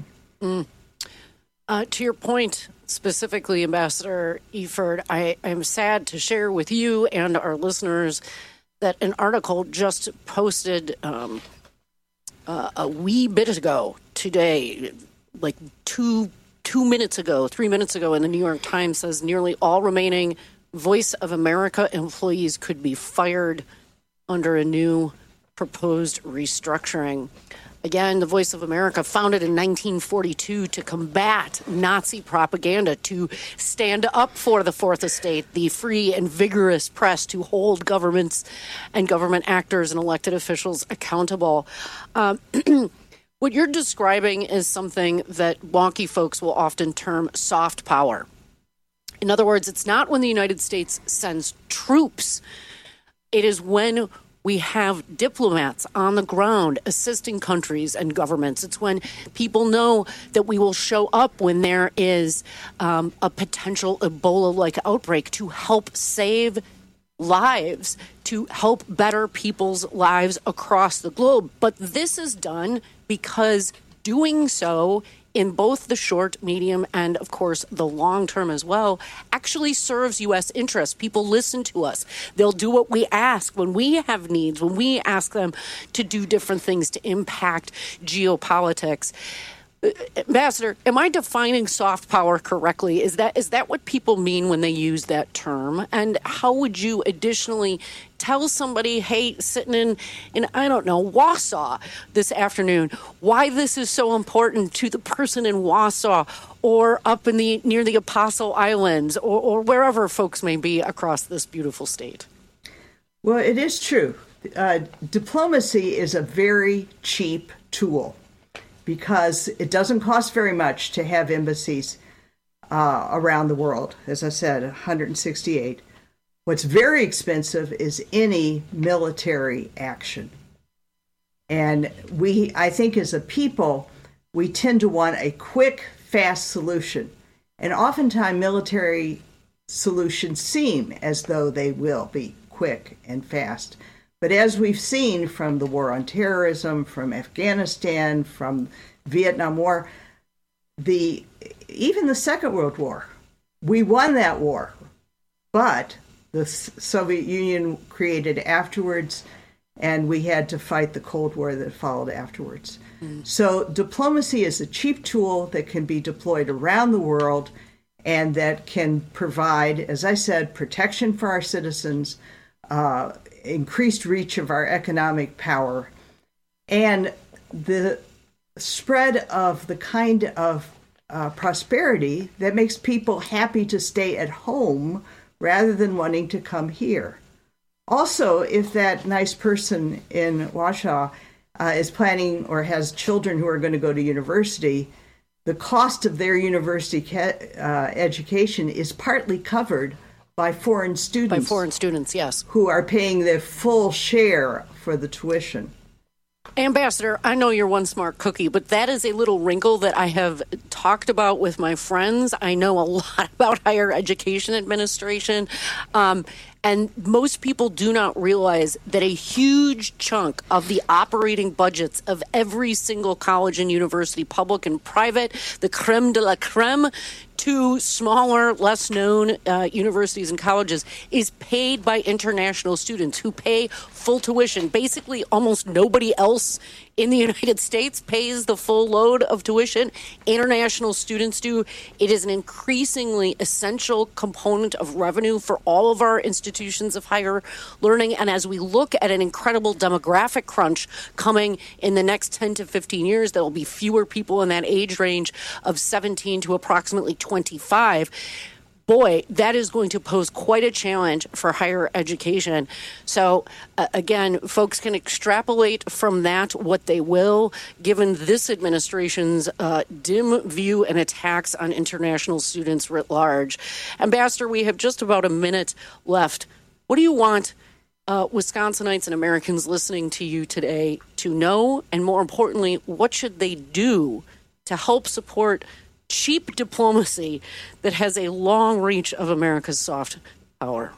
To your point, specifically, Ambassador Eford, I am sad to share with you and our listeners that an article just posted a wee bit ago today, like 3 minutes ago in the New York Times, says nearly all remaining Voice of America employees could be fired under a new proposed restructuring. Again, the Voice of America, founded in 1942 to combat Nazi propaganda, to stand up for the Fourth Estate, the free and vigorous press, to hold governments and government actors and elected officials accountable. What you're describing is something that wonky folks will often term soft power. In other words, it's not when the United States sends troops. It is when we have diplomats on the ground assisting countries and governments. It's when people know that we will show up when there is a potential Ebola-like outbreak to help save lives, to help better people's lives across the globe. But this is done because doing so in both the short, medium, and, of course, the long term as well, actually serves U.S. interests. People listen to us. They'll do what we ask when we have needs, when we ask them to do different things to impact geopolitics. Ambassador, am I defining soft power correctly? Is that what people mean when they use that term? And how would you additionally tell somebody, hey, sitting in I don't know, Wausau this afternoon, why this is so important to the person in Wausau or up in near the Apostle Islands or wherever folks may be across this beautiful state?
Well, it is true. Diplomacy is a very cheap tool, because it doesn't cost very much to have embassies around the world. As I said, 168. What's very expensive is any military action. And I think as a people, we tend to want a quick, fast solution. And oftentimes military solutions seem as though they will be quick and fast. But as we've seen from the war on terrorism, from Afghanistan, from Vietnam War, even the Second World War, we won that war. But the Soviet Union created afterwards, and we had to fight the Cold War that followed afterwards. So diplomacy is a cheap tool that can be deployed around the world and that can provide, as I said, protection for our citizens, increased reach of our economic power, and the spread of the kind of prosperity that makes people happy to stay at home rather than wanting to come here. Also, if that nice person in Wausau is planning or has children who are going to go to university, the cost of their university education is partly covered by foreign students.
By foreign students, yes.
Who are paying their full share for the tuition.
Ambassador, I know you're one smart cookie, but that is a little wrinkle that I have talked about with my friends. I know a lot about higher education administration. And most people do not realize that a huge chunk of the operating budgets of every single college and university, public and private, the creme de la creme, to smaller, less known universities and colleges, is paid by international students who pay full tuition. Basically, almost nobody else in the United States pays the full load of tuition. International students do. It is an increasingly essential component of revenue for all of our institutions of higher learning. And as we look at an incredible demographic crunch coming in the next 10 to 15 years, there will be fewer people in that age range of 17 to approximately 25. Boy, that is going to pose quite a challenge for higher education. So, again, folks can extrapolate from that what they will, given this administration's dim view and attacks on international students writ large. Ambassador, we have just about a minute left. What do you want Wisconsinites and Americans listening to you today to know? And more importantly, what should they do to help support cheap diplomacy that has a long reach of America's soft power?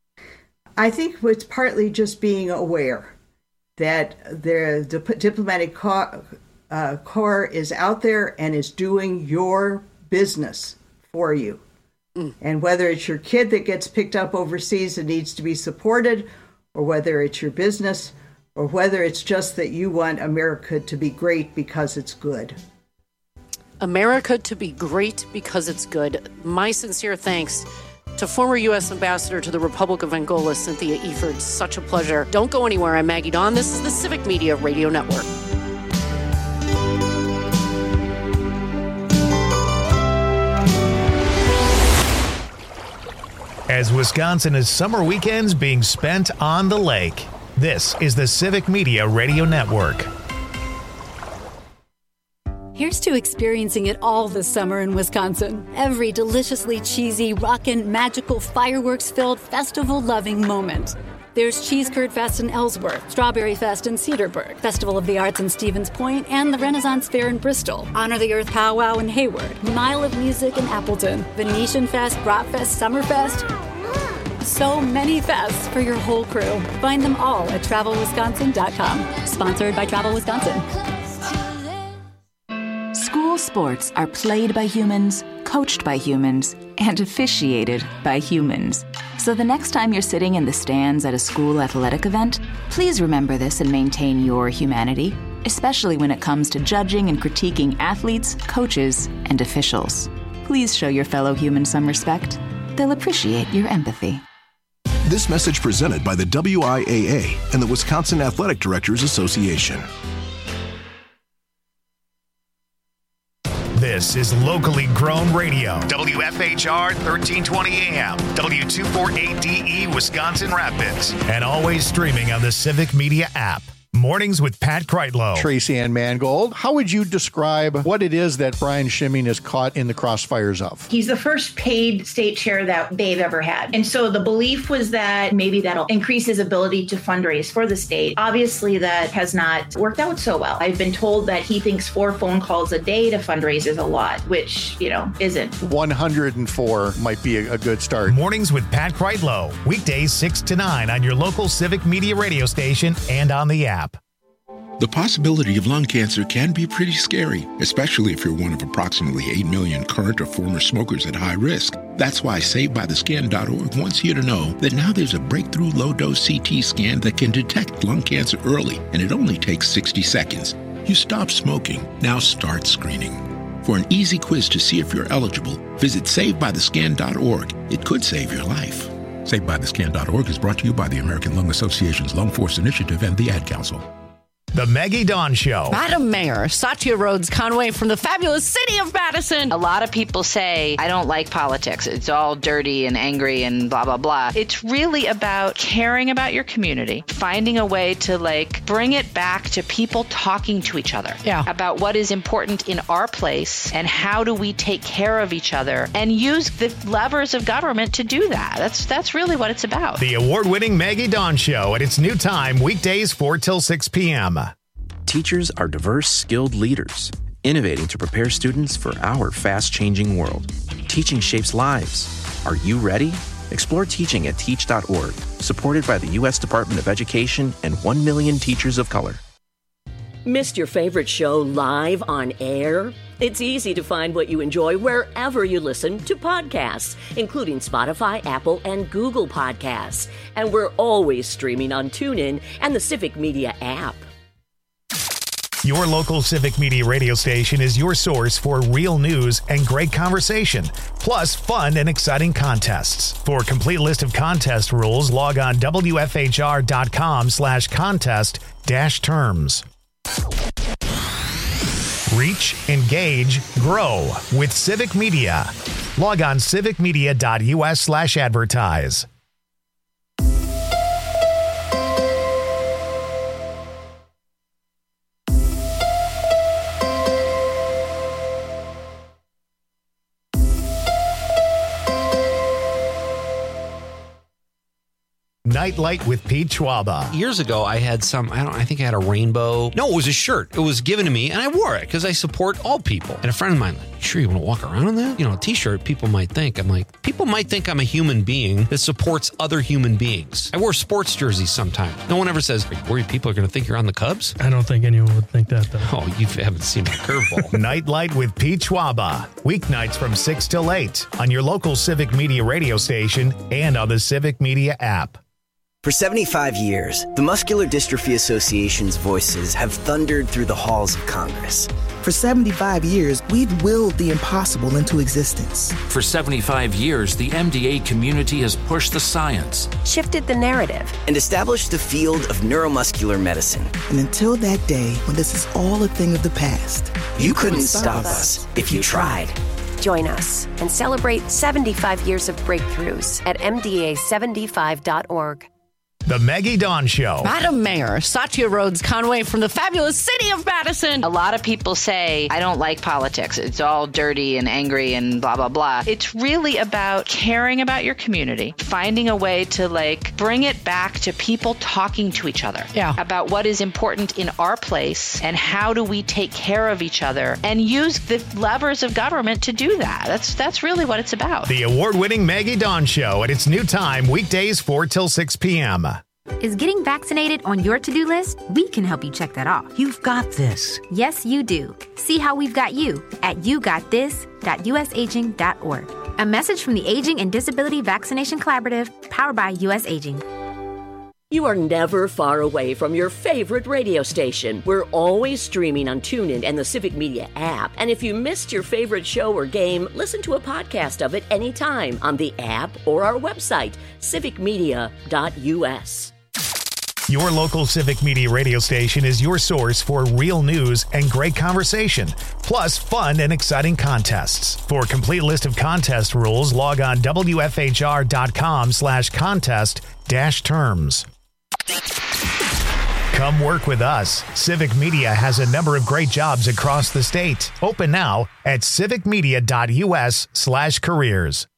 I think it's partly just being aware that the diplomatic corps is out there and is doing your business for you. And whether it's your kid that gets picked up overseas and needs to be supported, or whether it's your business, or whether it's just that you want America to be great because it's good.
America to be great because it's good. My sincere thanks to former U.S. Ambassador to the Republic of Angola, Cynthia Eford. Such a pleasure. Don't go anywhere. I'm Maggie Dawn. This is the Civic Media Radio Network.
As Wisconsin is summer weekends being spent on the lake, this is the Civic Media Radio Network.
Here's to experiencing it all this summer in Wisconsin. Every deliciously cheesy, rockin', magical, fireworks-filled, festival-loving moment. There's Cheese Curd Fest in Ellsworth, Strawberry Fest in Cedarburg, Festival of the Arts in Stevens Point, and the Renaissance Fair in Bristol, Honor the Earth Powwow in Hayward, Mile of Music in Appleton, Venetian Fest, Bratfest, Summerfest. So many fests for your whole crew. Find them all at TravelWisconsin.com. Sponsored by Travel Wisconsin.
School sports are played by humans, coached by humans, and officiated by humans. So the next time you're sitting in the stands at a school athletic event, please remember this and maintain your humanity, especially when it comes to judging and critiquing athletes, coaches, and officials. Please show your fellow humans some respect. They'll appreciate your empathy.
This message presented by the WIAA and the Wisconsin Athletic Directors Association.
This is locally grown radio. WFHR 1320 AM, W248DE, Wisconsin Rapids. And always streaming on the Civic Media app. Mornings with Pat Kreitlow.
Tracy Ann Mangold, how would you describe what it is that Brian Schimming is caught in the crossfires of?
He's the first paid state chair that they've ever had. And so the belief was that maybe that'll increase his ability to fundraise for the state. Obviously, that has not worked out so well. I've been told that he thinks 4 phone calls a day to fundraise is a lot, which, isn't.
104 might be a good start.
Mornings with Pat Kreitlow. Weekdays 6 to 9 on your local Civic Media radio station and on the app.
The possibility of lung cancer can be pretty scary, especially if you're one of approximately 8 million current or former smokers at high risk. That's why SaveByTheScan.org wants you to know that now there's a breakthrough low-dose CT scan that can detect lung cancer early, and it only takes 60 seconds. You stop smoking, now start screening. For an easy quiz to see if you're eligible, visit SaveByTheScan.org. It could save your life. SaveByTheScan.org is brought to you by the American Lung Association's Lung Force Initiative and the Ad Council.
The Maggie Dawn Show.
Madam Mayor, Satya Rhodes Conway from the fabulous city of Madison.
A lot of people say, I don't like politics. It's all dirty and angry and blah, blah, blah. It's really about caring about your community, finding a way to bring it back to people talking to each other about what is important in our place and how do we take care of each other and use the levers of government to do that. That's really what it's about.
The award-winning Maggie Dawn Show at its new time, weekdays 4 till 6 p.m.
Teachers are diverse, skilled leaders, innovating to prepare students for our fast-changing world. Teaching shapes lives. Are you ready? Explore teaching at teach.org, supported by the U.S. Department of Education and 1 million teachers of color.
Missed your favorite show live on air? It's easy to find what you enjoy wherever you listen to podcasts, including Spotify, Apple, and Google Podcasts. And we're always streaming on TuneIn and the Civic Media app.
Your local Civic Media radio station is your source for real news and great conversation, plus fun and exciting contests. For a complete list of contest rules, log on WFHR.com/contest-terms. Reach, engage, grow with Civic Media. Log on civicmedia.us/advertise. Nightlight with Pete Schwaba.
Years ago, I had I think I had a rainbow. No, it was a shirt. It was given to me, and I wore it because I support all people. And a friend of mine, sure you want to walk around in that? A t-shirt, people might think. I'm like, people might think I'm a human being that supports other human beings. I wear sports jerseys sometimes. No one ever says, are you worried people are going to think you're on the Cubs?
I don't think anyone would think that, though.
Oh, you haven't seen my curveball.
Nightlight with Pete Schwaba. Weeknights from 6 till 8 on your local Civic Media radio station and on the Civic Media app.
For 75 years, the Muscular Dystrophy Association's voices have thundered through the halls of Congress.
For 75 years, we've willed the impossible into existence.
For 75 years, the MDA community has pushed the science,
shifted the narrative, and established the field of neuromuscular medicine.
And until that day when this is all a thing of the past,
you couldn't stop us if you tried.
Join us and celebrate 75 years of breakthroughs at MDA75.org.
The Maggie Dawn Show.
Madam Mayor, Satya Rhodes Conway from the fabulous city of Madison.
A lot of people say, I don't like politics. It's all dirty and angry and blah, blah, blah. It's really about caring about your community, finding a way to bring it back to people talking to each other about what is important in our place and how do we take care of each other and use the levers of government to do that. That's really what it's about.
The award-winning Maggie Dawn Show at its new time, weekdays 4 till 6 p.m.
Is getting vaccinated on your to-do list? We can help you check that off.
You've got this.
Yes, you do. See how we've got you at yougotthis.usaging.org. A message from the Aging and Disability Vaccination Collaborative, powered by US Aging.
You are never far away from your favorite radio station. We're always streaming on TuneIn and the Civic Media app. And if you missed your favorite show or game, listen to a podcast of it anytime on the app or our website, civicmedia.us.
Your local Civic Media radio station is your source for real news and great conversation, plus fun and exciting contests. For a complete list of contest rules, log on wfhr.com/contest-terms. Come work with us. Civic Media has a number of great jobs across the state. Open now at civicmedia.us/careers.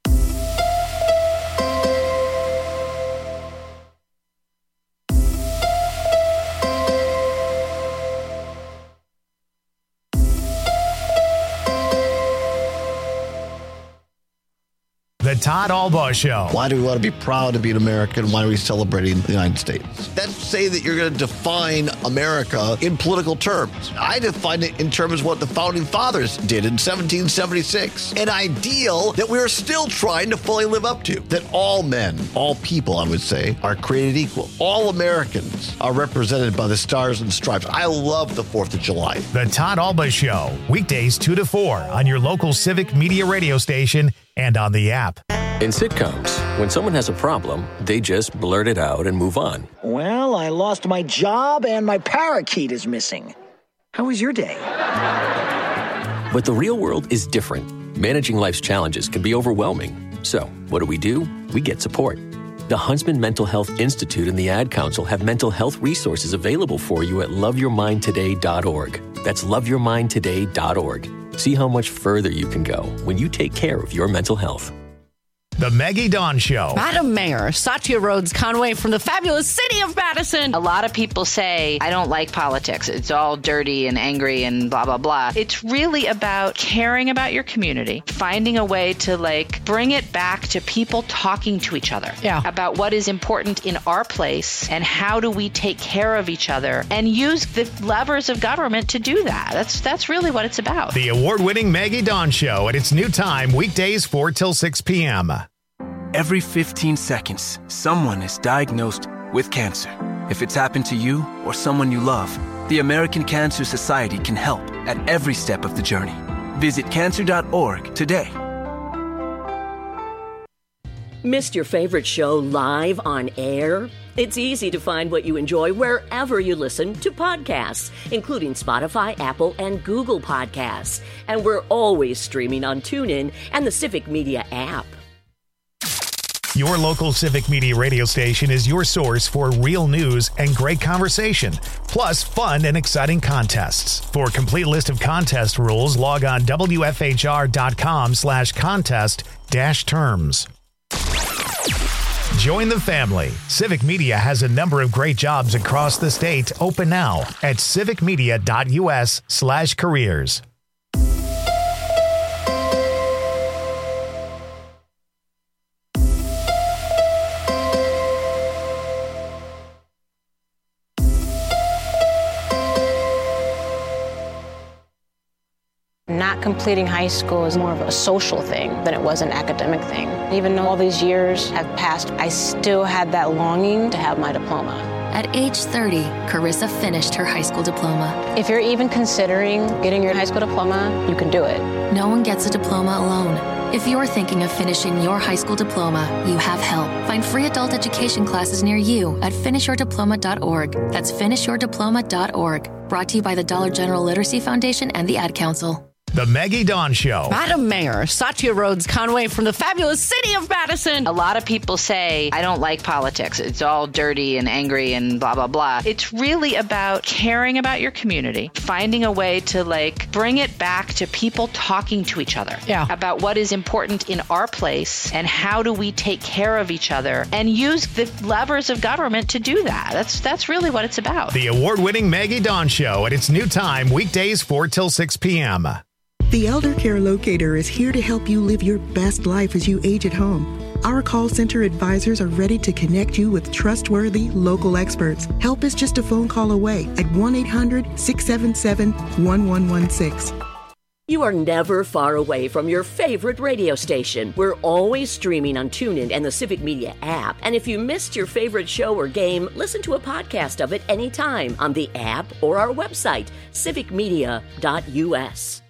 The Todd Albaugh Show.
Why do we want to be proud to be an American? Why are we celebrating the United States? That's say that you're going to define America in political terms. I define it in terms of what the founding fathers did in 1776. An ideal that we're still trying to fully live up to. That all men, all people, I would say, are created equal. All Americans are represented by the stars and stripes. I love the 4th of July.
The Todd Albaugh Show. Weekdays 2 to 4 on your local Civic Media radio station and on the app.
In sitcoms, when someone has a problem, they just blurt it out and move on.
Well, I lost my job and my parakeet is missing. How was your day?
But the real world is different. Managing life's challenges can be overwhelming. So, what do? We get support. The Huntsman Mental Health Institute and the Ad Council have mental health resources available for you at loveyourmindtoday.org. That's loveyourmindtoday.org. See how much further you can go when you take care of your mental health.
The Maggie Dawn Show.
Madam Mayor, Satya Rhodes Conway from the fabulous city of Madison.
A lot of people say, I don't like politics. It's all dirty and angry and blah, blah, blah. It's really about caring about your community, finding a way to bring it back to people talking to each other about what is important in our place and how do we take care of each other and use the levers of government to do that. That's really what it's about.
The award-winning Maggie Dawn Show at its new time, weekdays 4 till 6 p.m.
Every 15 seconds, someone is diagnosed with cancer. If it's happened to you or someone you love, the American Cancer Society can help at every step of the journey. Visit cancer.org today.
Missed your favorite show live on air? It's easy to find what you enjoy wherever you listen to podcasts, including Spotify, Apple, and Google Podcasts. And we're always streaming on TuneIn and the Civic Media app.
Your local Civic Media radio station is your source for real news and great conversation, plus fun and exciting contests. For a complete list of contest rules, log on wfhr.com/contest-terms. Join the family. Civic Media has a number of great jobs across the state. Open now at civicmedia.us/careers.
Not completing high school is more of a social thing than it was an academic thing. Even though all these years have passed, I still had that longing to have my diploma.
At age 30, Carissa finished her high school diploma.
If you're even considering getting your high school diploma, you can do it.
No one gets a diploma alone. If you're thinking of finishing your high school diploma, you have help. Find free adult education classes near you at finishyourdiploma.org. That's finishyourdiploma.org. Brought to you by the Dollar General Literacy Foundation and the Ad Council.
The Maggie Dawn Show.
Madam Mayor, Satya Rhodes Conway from the fabulous city of Madison.
A lot of people say, I don't like politics. It's all dirty and angry and blah, blah, blah. It's really about caring about your community, finding a way to bring it back to people talking to each other about what is important in our place and how do we take care of each other and use the levers of government to do that. That's really what it's about.
The award-winning Maggie Dawn Show at its new time, weekdays 4 till 6 p.m.
The Elder Care Locator is here to help you live your best life as you age at home. Our call center advisors are ready to connect you with trustworthy local experts. Help is just a phone call away at 1-800-677-1116.
You are never far away from your favorite radio station. We're always streaming on TuneIn and the Civic Media app. And if you missed your favorite show or game, listen to a podcast of it anytime on the app or our website, civicmedia.us.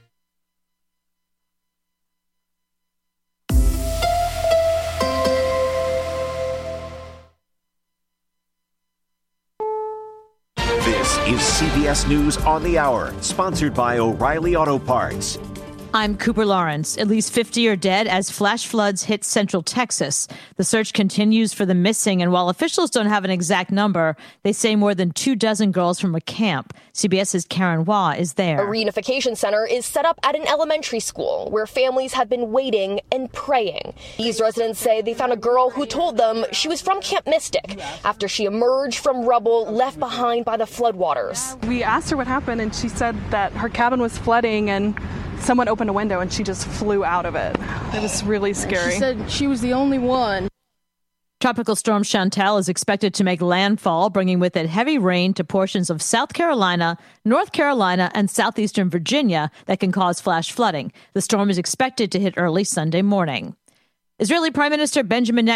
This is CBS News on the Hour, sponsored by O'Reilly Auto Parts.
I'm Cooper Lawrence. At least 50 are dead as flash floods hit central Texas. The search continues for the missing, and while officials don't have an exact number, they say more than 24 girls from a camp. CBS's Karen Waugh is there.
A reunification center is set up at an elementary school where families have been waiting and praying. These residents say they found a girl who told them she was from Camp Mystic after she emerged from rubble left behind by the floodwaters.
We asked her what happened, and she said that her cabin was flooding and someone opened a window and she just flew out of it. It was really scary.
She said she was the only one.
Tropical storm Chantal is expected to make landfall, bringing with it heavy rain to portions of South Carolina, North Carolina, and southeastern Virginia that can cause flash flooding. The storm is expected to hit early Sunday morning. Israeli Prime Minister Benjamin